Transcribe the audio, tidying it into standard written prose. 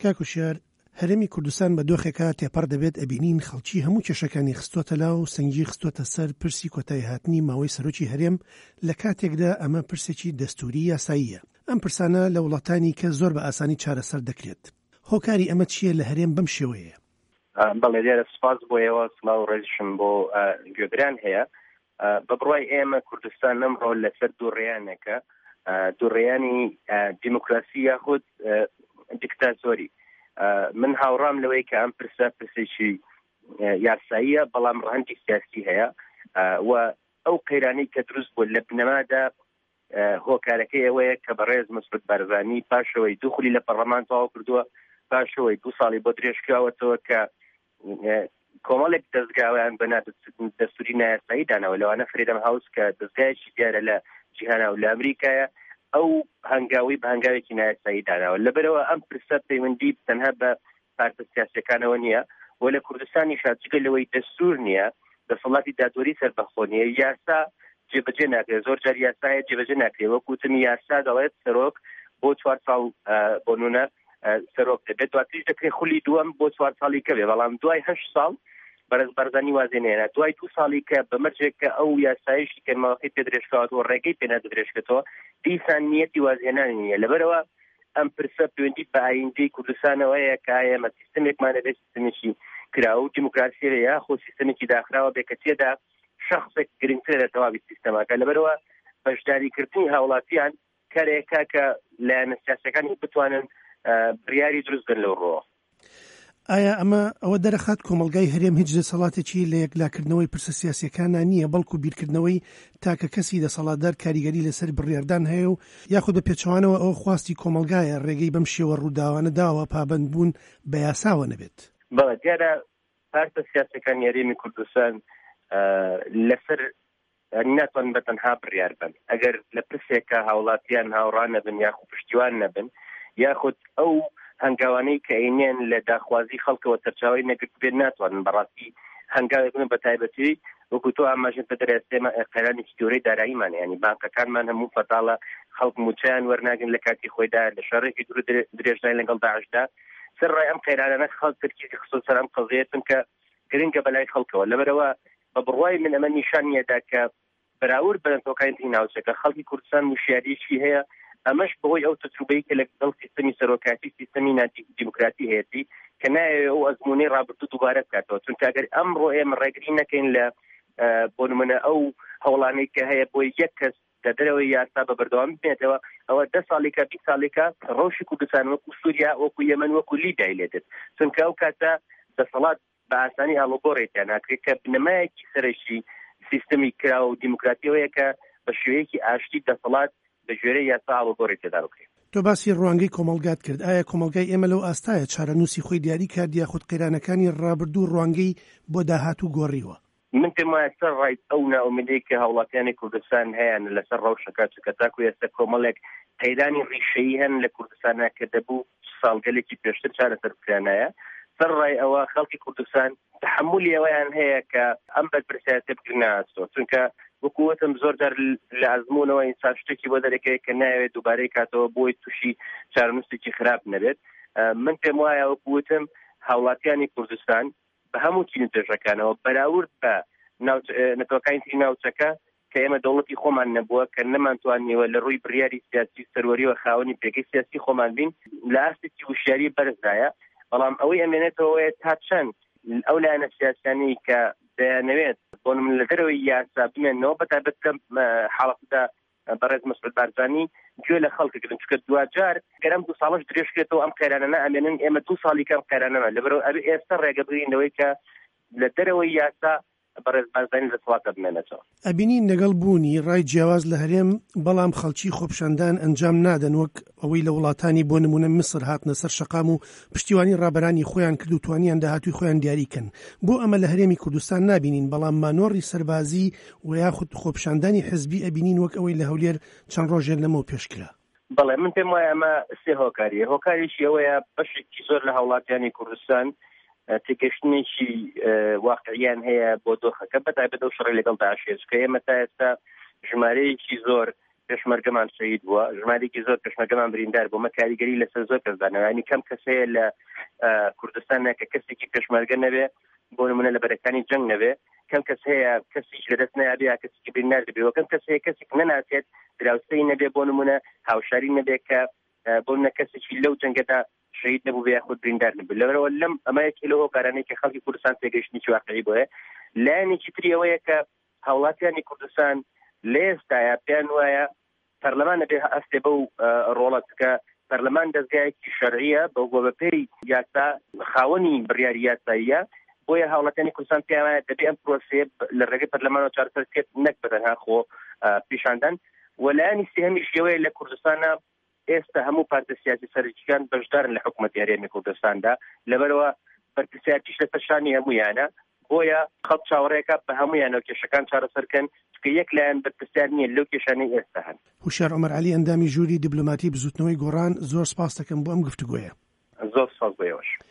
کاکوشیار هەرێمی کوردستان بە دۆخێکە تێپەڕ دەبێت ئەبینین خەڵکی هەموو کێشەکانی خستوتە لاو و سەنگی خستوتە سەر پرسی کۆتای هاتنی ماوەی سەرۆکی هەرێم لە کاتێکدا ئەمە پرسێکی دەستوری یاساییە. ئەم پرسانە لە وڵاتانی کە زۆر بە ئاسانی چارەسەر دەکرێت. هۆکاری ئەمە چییە لە هەرێم بەم شێوەیە؟ بەڵێ دیارە سپاس بۆیەوە سڵاو و ڕێزشم بۆ گوێگران هەیە. بە بڕوای ئێمە کوردستان ئەمڕۆ لەسەر دووڕێیانێکە، دووڕێیانی دیموکراسی یاخود دیکتاتۆری. من هاوڕام لەوەی کە ئەم پرسێکی یاساییە بەڵام ڕەهەندی سیاسی هەیە و ئەو قەیرانەی کە دروست بوو لە بنەمادا هۆکارەکەی ئەوەیە کە بەڕێز مسعود بارزانی پاشەوەی دوو خولی لە پەرلەمان تەواو کردووە، پاشەوەی 2 ساڵی بۆ درێژکراوەتەوە کە کۆمەڵێک دەستگاویان بەنا دەستوری نایاسایی دانەوە، لەوانە فریدەم هاوس کە دەستگایەکی دیارە لە جیهانە و لە ئەمریکایە، ئەو هەنگاوی بە هەنگاوێکی نایاسایی داناوە. لەبەرەوە ئەم پرسە پەیوەندی تەنها بە پارتە سیاسیەکانەوە نییە و لە کوردستانی شاجگە لەوەی دەستور نییە، دەسەڵاتی دادوەری سەربەخۆ نییە، یاسا جێبەجێ ناکرێت. زۆر جار یاسایە جێبەجێ ناکرێت، وەکوتنی یاسا دەڵێت سەرۆک بۆ 4 ساڵ بۆ نونە سەرۆک دەبێت، دواتریش دەکرێت خولی دووەم بۆ 4 ساڵی کەوێ، بەڵام دوای 8 ساڵ بەرز بەرزانی وازێنێنە، دوای 2 ساڵی کە بەمەرجێک کە ئەو یاسایشی کەماوەقی پێدرێژکەوەوە ڕێگەی پێنادرێژکێتەوە دیسان نیەتی وازێنانی نییە. لەبەرەوە ئەم پرسە پەیوەندی بە ئایندەی کوردستانەوەیە کە ئێمە سیستمێکمانە بێت سیستمێکی کراوە و دیموکراسیە یا خۆ سیستمێکی داخراوە بێ کە تێدا شخصێک گرنگترە لە تەواوی سیستەمەکە. لەبەرەوە بەشداریکردنی هاوڵاتیان کارێکە کە لایەنە سیاسیەکانی بتوانن بڕیاری دروستکەن لەو ڕۆوە. ئایا ئەوە دەرەخات کۆمەلگای هەرێم هیچ دەسەڵاتێکی لە یەکلاکردنەوەی پرسە سیاسیەکانە نییە، بەڵکو بیرکردنەوەی تاکە کەسی دەسەڵاتدار کاریگەری لەسەر بڕیاردان هەیە و یاخود بە پێچەوانەوە ئەوە خواستی کۆمەلگایە ڕێگەی بەم شێوە ڕووداوانە داوە پابەند بوون بە یاساوە نەبێت؟ بەڵێ دیارە پارتە سیاسیەکان هەرێمی کوردستان لەسەر ناتوان بەتەنها بڕیار بن. ئەگەر لە پرسێکە هاوڵاتیان هاوڕان نەبن یاخود پشتیوان نەبن، یاخود ئەو هەنگاوانەی کە عینیان لە داخوازی خەڵکەوە تەرچاوی نەگرت بێت ناتوانن بەڕاستی هەنگاوێک بن بە تایبەتی وەکو تۆ ئاماژن بە دەرێستێمە قەیرانێکی گەورەی داراییمان، ینی بانکەکانمان هەموو فەتاڵە، خەڵک موچیان وەرناگرن لە کاتی خۆیدا لە شەڕێکی دوور درێژدای لەگەڵ داعشدا. سەر ڕای ئەم قەیرانانە خەڵک تەرکیزی خستۆ سەر ئەم قەزیەتن کە گرنگە بەلای خەڵکەوە. لەبەرەوە بە بڕوای من ئەمە نیشانیەدا کە بەراورد بەن تۆکایەتی ناوچەکە خەڵکی کوردستان وشیاریی هەیە، ئەمەش بەهۆی ئەو تەجروبەی کە لەگەڵ سیستەمی سەرۆکاتی سیستەمی دیموکراتی هەیەی کە نایەوێت ئەو ئەزموونەی ڕابردوو دووبارە بکاتەوە، چونکە ئەگەر ئەمڕۆ ئێمە ڕێگری نەکەین لە بۆ نمونە ئەو هەوڵانەی کە هەیە بۆی یەک کەس لە دەرەوەی یاسا بە بەردەوامی بێتەوە، ئەوە 10 ساڵێکە 20 ساڵێکە ڕۆژی کوردستان وەکو سووریا وەکو یەمەن وەکو لیبیا لێدێت، چونکە ئەو کاتە دەسەڵات بە ئاسانی هەڵوگۆڕێتیان ناکرێت کە بنەمایەکی سەرەکی سیستەمی کراوە و دیموکراتیەوەیە کە بە شێوەیەکی ئاشتی دەسەڵات بە ژێرەی یاسا هەڵوگۆڕی تێدا بکرێت. تۆ باسی ڕوانگەی کۆمەلگات کرد. ئایا کۆمەلگای ئێمە لەو ئاستایە چارەنووسی خۆی دیاری کرد یاخود قەیرانەکانی ڕابردوو ڕوانگەی بۆ داهاتوو گۆڕیوە؟ من پێم وایە سەر ڕای ئەو ناومێدەی کە هاوڵاتیانی کوردستان هەیە لەسەر ڕەوشەکە، چونکە تاکو ئێستا کۆمەڵێک قەیرانی ڕیشەیی هەن لە کوردستانە کە دەبوو ساڵگەلێکی پێشتر چارەسەر بکرانایە. سەر ڕای ئەوە خەڵکی کوردستان تحملی ئەوەیان هەیە کە ئەم بەرپرسیاسە بگرناتۆ، چونکە وەکووتم زۆر جار لە ئەزموونەوە ئینسان شتێکی بۆ دەرەکەی کە ناوێت دووبارەی کاتەوە بۆی تووشی چارەنووسێکی خراپ نەبێت. من پێم وایە وەکووتم هاوڵاتیانی کوردستان بە هەموو چین دێژەکانەوە بەراورد بە نەتەوەکانی ناوچەکە کە ئێمە دەوڵەتی خۆمان نەبووە کە نەمانتوانیوە لە ڕووی بڕیاری سیاسی سەروەریوە خاوەنی پێگەی سیاسی خۆمان بین لە ئاستێکی وشیاری بەرزدایە، بەڵام ئەوەی ئەمێنێتەوەیە تا چەند ئەو لایەنە سیاسیانی کە دەیانەوێت بۆ من لە دەرەوەی یاسا بمێنەوە بەتایبەت کە حاڵەتدا بەڕێز مسعود بارزانی گوێ لە خەڵکەکردن، چونکە دوجار گەرم 2 ساڵش درێژکرێتەوە ئەم قەیرانانە ئەمێنن ئێمە 2 ساڵی کەم قەیرانەمە لەبەرەوە ئەبێ ئێستا ڕێگە بگرینەوەی کە لە دەرەوەی یاسا بەڕێز بارزانی دەسەڵاتە بمێنێتەوە. ئەبینین لەگەڵ بوونی ڕای جیاواز لە هەرێم بەڵام خەڵکی خۆپشاندان ئەنجام نادەن، وەک ئەوەی لە وڵاتانی بۆ نمونە مسر هاتنە سەر شەقام و پشتیوانی ڕابەرانی خۆیان کرد و توانیان داهاتوی خۆیان دیاریکەن. بۆ ئەمە لە هەرێمی کوردستان نابینین، بەڵام مانۆڕی سەربازی و یاخود خۆپشاندانی حزبی ئەبینین وەک ئەوەی لە هەولێر چەند ڕۆژێک لەمەوە پێشکرا. بەڵێ من پێم وایە ئەمە سێ هۆکاریە. هۆکاریشی ئەوەیە بەشێکی زۆر لە هاوڵاتیانی کوردستان تێگەشتنێکی واقعیان هەیە بۆ دۆخەکە بەتایبەت ئەو شەڕی لەگەڵ داعشێت، کە ئێمە تا ئێستا ژمارەیەکی زۆر پێشمەرگەمان شەهید بووە، ژمارێکی زۆر پێشمەرگەمان بریندار بوومە، کاریگەری لەسەر زۆر کەسدانەوەنی کەم کەسەیە لە کوردستانە کە کەسێکی پێشمەرگە نەبێ، بۆ نمونە لە بەرەکانی جەنگ نەبێ، کەم کەس هەیە کەسێک لەدەست نایابێ کەسێکی بریندار بێەوە، کەم کەس هەیە کەسێک نەناسێت دراوسەی نەبێ، بۆ نمونە هاوشاری نەبێ کە بۆ نمونە کەسێکی لەو جەنگەدا شەهید نەبوو بێ خۆت بریندار نەبوو. لەبەرەوە لەم ئەمەیەکی لەوە کارانەی کە خەڵکی کوردستان تێگەیشتنی واقعی بۆیە. لایەنێکی تری ئەوەیە کە هاوڵاتیانی کوردستان لە ئێستاە پێیان وایە پەرلەمان نەبێ ئەستێ بەو ڕۆڵەت کە پەرلەمان دەستگایەکی شەرعیە بەو بەپێی یاسا خاوەنی بڕیاری یاساییە، بۆیە هاوڵاتیانی کوردستان پێیان وایە دەبێ ئەم پرۆسەیە لە ڕێگەی پەرلەمانەوە چارەسەرکرێت نەک بەتەنها خۆ پیشاندان. و لایەنی سێهەمیش ئەوەیە لە کوردستانە ئێستا هەموو پارتە سیاسی سەرنجیەکان بەشدارن لە حکوومەتی هەرێمی کوردستاندا، لەبەرەوە بەرپرسیارتیش لە سەرشانی هەموویانە، بۆیە خەڵک چاوەڕێکە بە هەموویانەوە کێشەکان چارەسەرکەن کە یەک لایەن بەرپرسیار نییە لەو کێشانەی ئێستا هەن. هوشیار عومەر عەلی، ئەندامی ژووری دیپلۆماتی بزوتنەوەی گۆڕان، زۆر سپاس دەکەم بۆ ئەم گفتوگۆیە. زۆر سپاس بۆ ئێوەش.